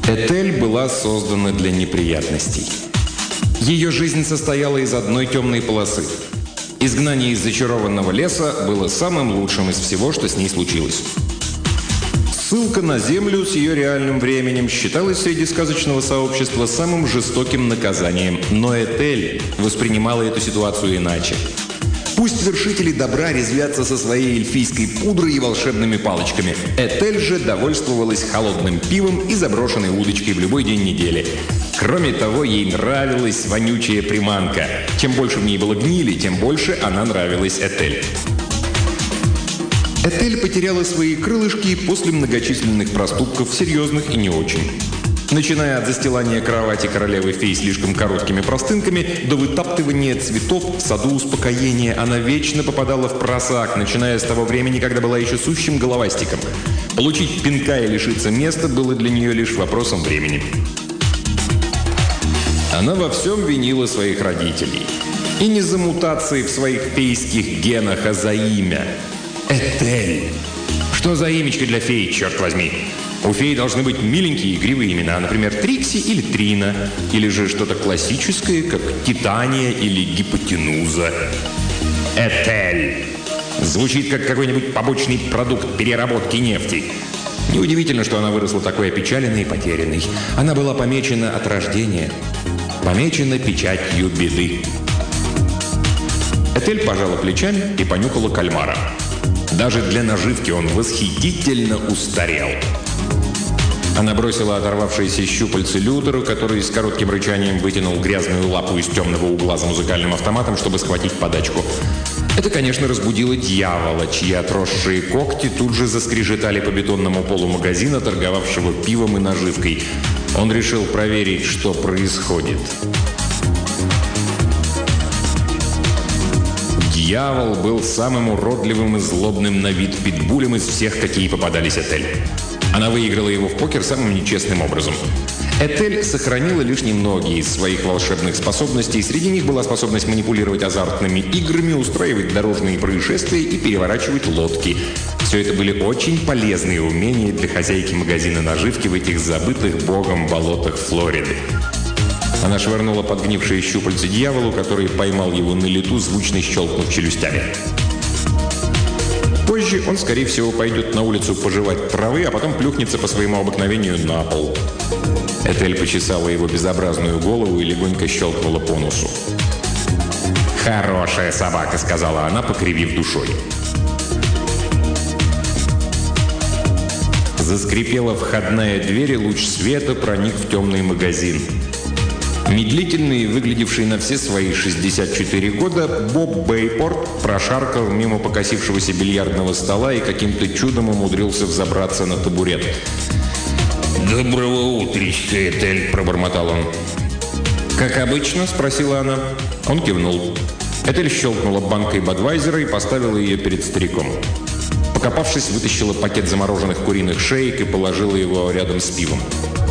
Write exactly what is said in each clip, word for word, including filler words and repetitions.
Этель была создана для неприятностей. Ее жизнь состояла из одной темной полосы. Изгнание из зачарованного леса было самым лучшим из всего, что с ней случилось. Ссылка на Землю с ее реальным временем считалась среди сказочного сообщества самым жестоким наказанием. Но Этель воспринимала эту ситуацию иначе. Пусть вершители добра резвятся со своей эльфийской пудрой и волшебными палочками. Этель же довольствовалась холодным пивом и заброшенной удочкой в любой день недели. Кроме того, ей нравилась вонючая приманка. Чем больше в ней было гнили, тем больше она нравилась Этель. Этель потеряла свои крылышки после многочисленных проступков, серьезных и не очень. Начиная от застилания кровати королевы-фей слишком короткими простынками до вытаптывания цветов в саду успокоения, она вечно попадала в просак, начиная с того времени, когда была еще сущим головастиком. Получить пинка и лишиться места было для нее лишь вопросом времени. Она во всем винила своих родителей. И не за мутации в своих фейских генах, а за имя. Этель. Что за имечко для феи, черт возьми? У феи должны быть миленькие игривые имена, например, Трикси или Трина, или же что-то классическое, как Титания или Гипотенуза. Этель. Звучит как какой-нибудь побочный продукт переработки нефти. Неудивительно, что она выросла такой опечаленной и потерянной. Она была помечена от рождения. Помечена печатью беды. Этель пожала плечами и понюхала кальмара. Даже для наживки он восхитительно устарел. Она бросила оторвавшиеся щупальцы Лютеру, который с коротким рычанием вытянул грязную лапу из темного угла за музыкальным автоматом, чтобы схватить подачку. Это, конечно, разбудило дьявола, чьи отросшие когти тут же заскрежетали по бетонному полу магазина, торговавшего пивом и наживкой. Он решил проверить, что происходит. Дьявол был самым уродливым и злобным на вид питбулем из всех, какие попадались Этель. Она выиграла его в покер самым нечестным образом. Этель сохранила лишь немногие из своих волшебных способностей. Среди них была способность манипулировать азартными играми, устраивать дорожные происшествия и переворачивать лодки. Все это были очень полезные умения для хозяйки магазина наживки в этих забытых богом болотах Флориды. Она швырнула подгнившие щупальца дьяволу, который поймал его на лету, звучно щелкнув челюстями. Позже он, скорее всего, пойдет на улицу пожевать травы, а потом плюхнется по своему обыкновению на пол. Этель почесала его безобразную голову и легонько щелкнула по носу. «Хорошая собака», — сказала она, покривив душой. Заскрипела входная дверь, и луч света проник в темный магазин. Медлительный, выглядевший на все свои шестьдесят четыре года, Боб Бейпорт прошаркал мимо покосившегося бильярдного стола и каким-то чудом умудрился взобраться на табурет. «Доброго утречка, Этель», — пробормотал он. «Как обычно?» — спросила она. Он кивнул. Этель щелкнула банкой Бадвайзера и поставила ее перед стариком. Покопавшись, вытащила пакет замороженных куриных шеек и положила его рядом с пивом.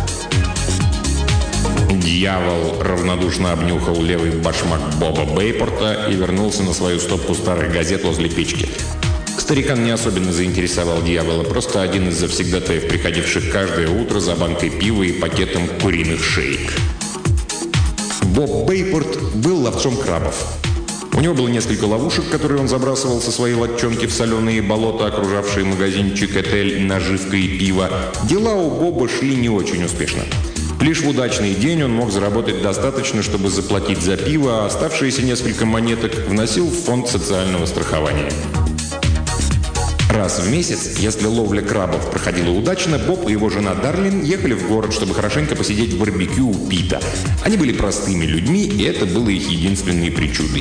Дьявол равнодушно обнюхал левый башмак Боба Бейпорта и вернулся на свою стопку старых газет возле печки. Старикан не особенно заинтересовал дьявола, просто один из завсегдатаев, приходивших каждое утро за банкой пива и пакетом куриных шеек. Боб Бейпорт был ловцом крабов. У него было несколько ловушек, которые он забрасывал со своей лодчонки в соленые болота, окружавшие магазинчик Этель наживкой и пива. Дела у Боба шли не очень успешно. Лишь в удачный день он мог заработать достаточно, чтобы заплатить за пиво, а оставшиеся несколько монеток вносил в фонд социального страхования. Раз в месяц, если ловля крабов проходила удачно, Боб и его жена Дарлин ехали в город, чтобы хорошенько посидеть в барбекю у Пита. Они были простыми людьми, и это было их единственной причудой.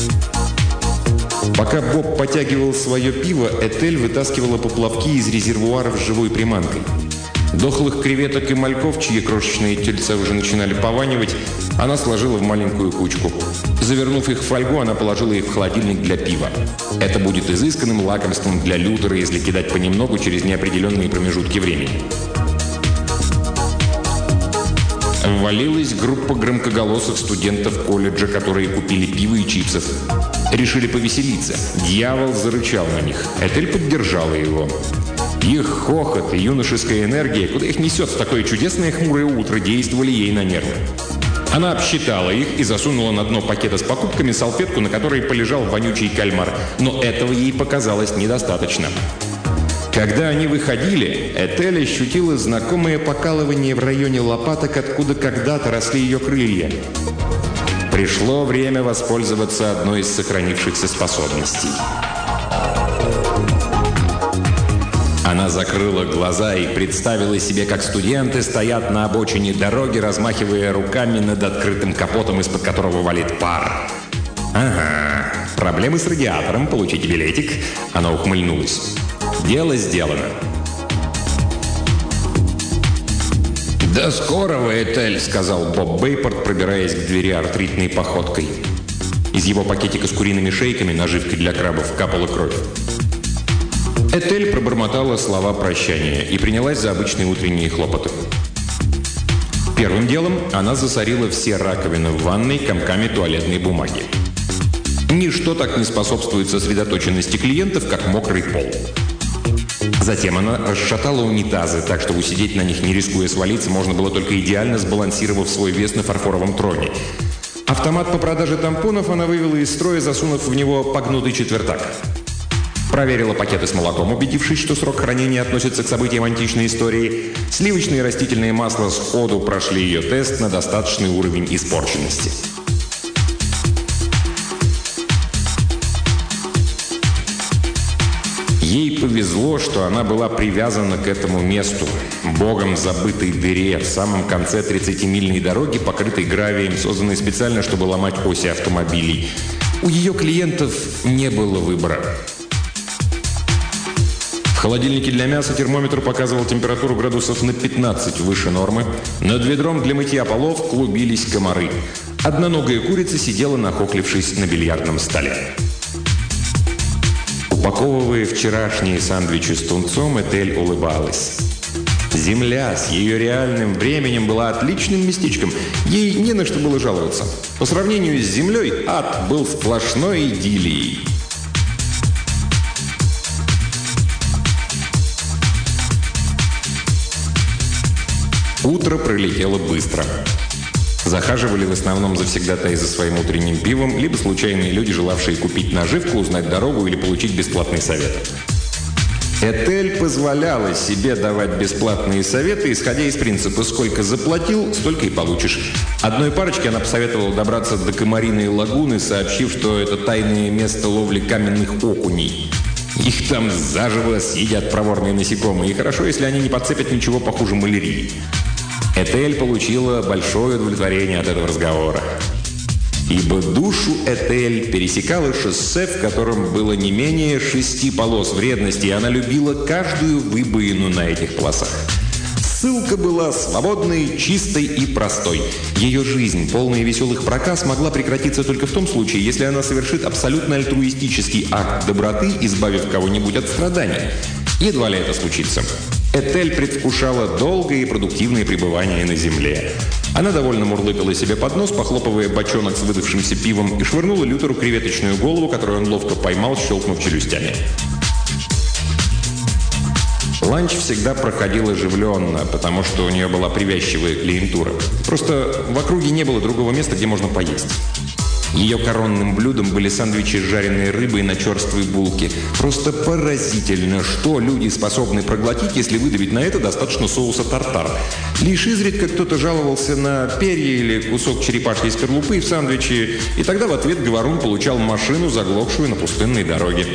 Пока Боб потягивал свое пиво, Этель вытаскивала поплавки из резервуаров с живой приманкой. Дохлых креветок и мальков, чьи крошечные тельца уже начинали пованивать, она сложила в маленькую кучку. Завернув их в фольгу, она положила их в холодильник для пива. Это будет изысканным лакомством для Лютера, если кидать понемногу через неопределенные промежутки времени. Ввалилась группа громкоголосых студентов колледжа, которые купили пиво и чипсов. Решили повеселиться. Дьявол зарычал на них. Этель поддержала его. Их хохот и юношеская энергия, куда их несет в такое чудесное хмурое утро, действовали ей на нервы. Она обсчитала их и засунула на дно пакета с покупками салфетку, на которой полежал вонючий кальмар. Но этого ей показалось недостаточно. Когда они выходили, Этель ощутила знакомое покалывание в районе лопаток, откуда когда-то росли ее крылья. Пришло время воспользоваться одной из сохранившихся способностей. Она закрыла глаза и представила себе, как студенты стоят на обочине дороги, размахивая руками над открытым капотом, из-под которого валит пар. «Ага, проблемы с радиатором, получите билетик». Она ухмыльнулась. «Дело сделано». «До скорого, Этель», — сказал Боб Бейпорт, пробираясь к двери артритной походкой. Из его пакетика с куриными шейками, наживкой для крабов, капала кровь. Этель пробормотала слова прощания и принялась за обычные утренние хлопоты. Первым делом она засорила все раковины в ванной комками туалетной бумаги. Ничто так не способствует сосредоточенности клиентов, как мокрый пол. Затем она расшатала унитазы, так что усидеть на них, не рискуя свалиться, можно было только идеально сбалансировав свой вес на фарфоровом троне. Автомат по продаже тампонов она вывела из строя, засунув в него погнутый четвертак. Проверила пакеты с молоком, убедившись, что срок хранения относится к событиям античной истории. Сливочные и растительные масла сходу прошли ее тест на достаточный уровень испорченности. Ей повезло, что она была привязана к этому месту, богом забытой дыре, в самом конце тридцатимильной дороги, покрытой гравием, созданной специально, чтобы ломать оси автомобилей. У ее клиентов не было выбора. В холодильнике для мяса термометр показывал температуру градусов на пятнадцать выше нормы. Над ведром для мытья полов клубились комары. Одноногая курица сидела, нахохлившись на бильярдном столе. Упаковывая вчерашние сэндвичи с тунцом, Этель улыбалась. Земля с ее реальным временем была отличным местечком. Ей не на что было жаловаться. По сравнению с землей, ад был сплошной идиллией. Утро пролетело быстро. Захаживали в основном завсегдатаи за своим утренним пивом, либо случайные люди, желавшие купить наживку, узнать дорогу или получить бесплатный совет. Этель позволяла себе давать бесплатные советы, исходя из принципа «сколько заплатил, столько и получишь». Одной парочке она посоветовала добраться до Комариной лагуны, сообщив, что это тайное место ловли каменных окуней. Их там заживо съедят проворные насекомые, и хорошо, если они не подцепят ничего похуже малярии. Этель получила большое удовлетворение от этого разговора. Ибо душу Этель пересекало шоссе, в котором было не менее шести полос вредности, и она любила каждую выбоину на этих полосах. Ссылка была свободной, чистой и простой. Ее жизнь, полная веселых проказ, могла прекратиться только в том случае, если она совершит абсолютно альтруистический акт доброты, избавив кого-нибудь от страданий. Едва ли это случится. Этель предвкушала долгое и продуктивное пребывание на земле. Она довольно мурлыкала себе под нос, похлопывая бочонок с выдавшимся пивом, и швырнула Лютеру креветочную голову, которую он ловко поймал, щелкнув челюстями. Ланч всегда проходил оживленно, потому что у нее была привязчивая клиентура. Просто в округе не было другого места, где можно поесть. Ее коронным блюдом были сэндвичи с жареной рыбой на черствой булке. Просто поразительно, что люди способны проглотить, если выдавить на это достаточно соуса тартар. Лишь изредка кто-то жаловался на перья или кусок черепашьей скорлупы в сэндвиче, и тогда в ответ говорун получал машину, заглохшую на пустынной дороге.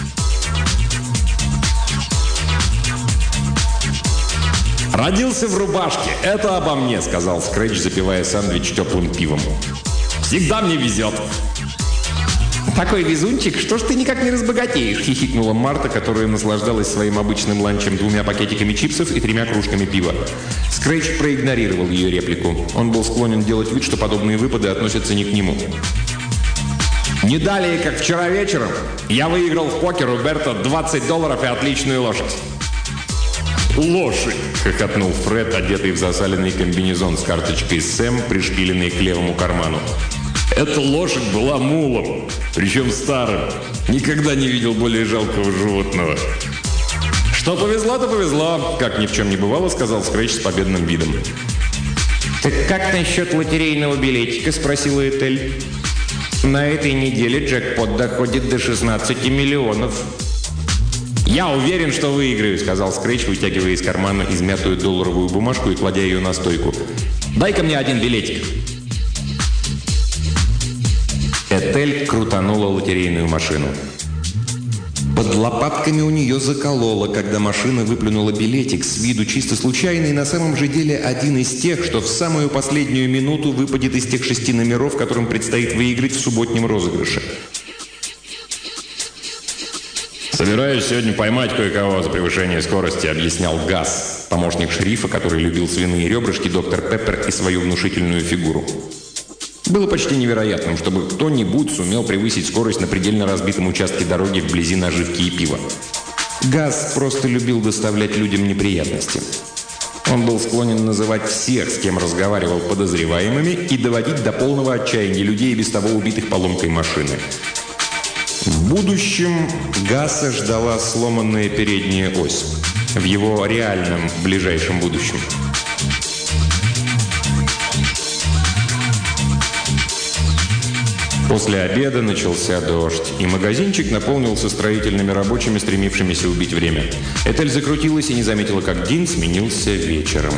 «Родился в рубашке. Это обо мне», — сказал Скретч, запивая сэндвич теплым пивом. «Всегда мне везет». «Такой везунчик, что ж ты никак не разбогатеешь?» — хихикнула Марта, которая наслаждалась своим обычным ланчем двумя пакетиками чипсов и тремя кружками пива. Скретч проигнорировал ее реплику. Он был склонен делать вид, что подобные выпады относятся не к нему. «Не далее, как вчера вечером, я выиграл в покер у Берта двадцать долларов и отличную лошадь». «Лошадь!» — хохотнул Фред, одетый в засаленный комбинезон с карточкой «Сэм», пришпиленной к левому карману. «Эта лошадь была мулом, причем старым. Никогда не видел более жалкого животного». «Что повезло, то повезло», — как ни в чем не бывало, сказал Скретч с победным видом. «Так как насчет лотерейного билетика?» — спросила Этель. «На этой неделе джекпот доходит до шестнадцати миллионов». «Я уверен, что выиграю», — сказал Скретч, вытягивая из кармана измятую долларовую бумажку и кладя ее на стойку. «Дай-ка мне один билетик». Этель крутанула лотерейную машину. Под лопатками у нее закололо, когда машина выплюнула билетик, с виду чисто случайный, на самом же деле один из тех, что в самую последнюю минуту выпадет из тех шести номеров, которым предстоит выиграть в субботнем розыгрыше. «Собираюсь сегодня поймать кое-кого за превышение скорости», — объяснял Газ, помощник шерифа, который любил свиные ребрышки, доктор Пеппер и свою внушительную фигуру. Было почти невероятным, чтобы кто-нибудь сумел превысить скорость на предельно разбитом участке дороги вблизи наживки и пива. Газ просто любил доставлять людям неприятности. Он был склонен называть всех, с кем разговаривал, подозреваемыми и доводить до полного отчаяния людей, без того убитых поломкой машины. В будущем Газа ждала сломанная передняя ось. В его реальном ближайшем будущем. После обеда начался дождь, и магазинчик наполнился строительными рабочими, стремившимися убить время. Этель закрутилась и не заметила, как день сменился вечером.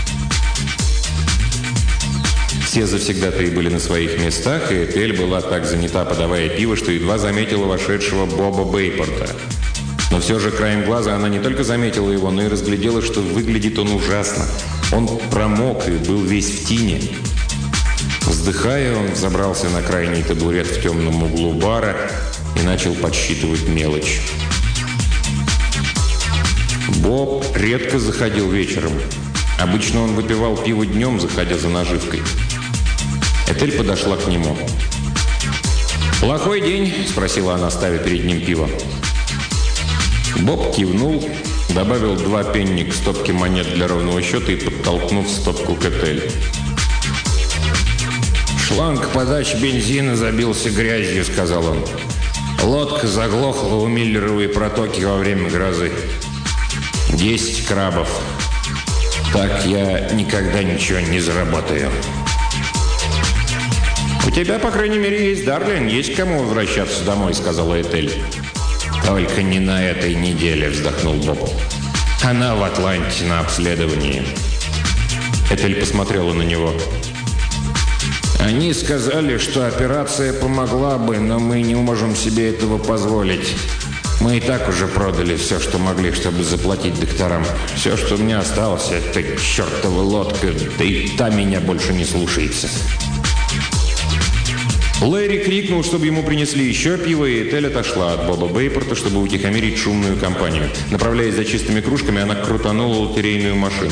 Все завсегдатаи были на своих местах, и Этель была так занята, подавая пиво, что едва заметила вошедшего Боба Бейпорта. Но все же краем глаза она не только заметила его, но и разглядела, что выглядит он ужасно. Он промок и был весь в тине. Вздыхая, он взобрался на крайний табурет в темном углу бара и начал подсчитывать мелочь. Боб редко заходил вечером. Обычно он выпивал пиво днем, заходя за наживкой. Этель подошла к нему. «Плохой день?» – спросила она, ставя перед ним пиво. Боб кивнул, добавил два пенни к стопке монет для ровного счета и, подтолкнув стопку к Этель. «Шланг подачи бензина забился грязью», — сказал он. «Лодка заглохла у Миллеровой протоки во время грозы. Десять крабов. Так я никогда ничего не заработаю». «У тебя, по крайней мере, есть Дарлин, есть к кому возвращаться домой», — сказала Этель. «Только не на этой неделе», — вздохнул Боб. «Она в Атланте на обследовании». Этель посмотрела на него. «Они сказали, что операция помогла бы, но мы не можем себе этого позволить. Мы и так уже продали все, что могли, чтобы заплатить докторам. Все, что у меня осталось, это чертова лодка, да и та меня больше не слушается». Лэри крикнул, чтобы ему принесли еще пиво, и Этель отошла от Боба Бейпорта, чтобы утихомирить шумную компанию. Направляясь за чистыми кружками, она крутанула лотерейную машину.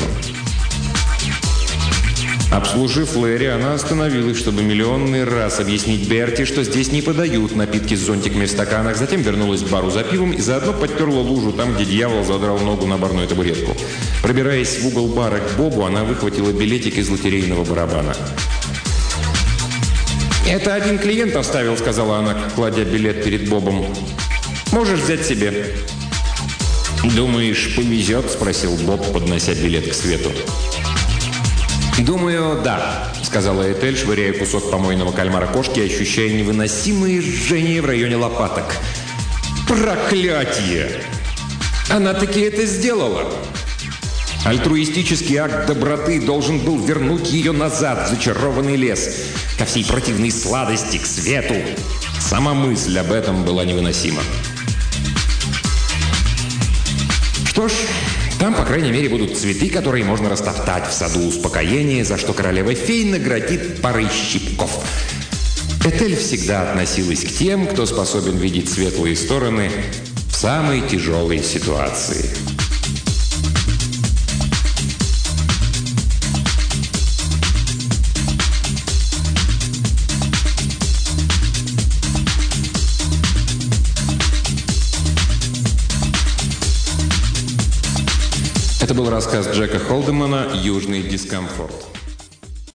Обслужив Лэри, она остановилась, чтобы миллионный раз объяснить Берти, что здесь не подают напитки с зонтиками в стаканах. Затем вернулась к бару за пивом и заодно подтерла лужу там, где дьявол задрал ногу на барную табуретку. Пробираясь в угол бара к Бобу, она выхватила билетик из лотерейного барабана. «Это один клиент оставил», — сказала она, кладя билет перед Бобом. «Можешь взять себе». «Думаешь, повезет?» — спросил Боб, поднося билет к свету. «Думаю, да», — сказала Этель, швыряя кусок помойного кальмара кошки, ощущая невыносимое жжение в районе лопаток. «Проклятие! Она таки это сделала!» Альтруистический акт доброты должен был вернуть ее назад в зачарованный лес, ко всей противной сладости, к свету. Сама мысль об этом была невыносима. Что ж, там, по крайней мере, будут цветы, которые можно растоптать в саду успокоения, за что королева-фей наградит парой щипков. Этель всегда относилась к тем, кто способен видеть светлые стороны в самой тяжелой ситуации. Это был рассказ Джека Холдемана «Южный дискомфорт».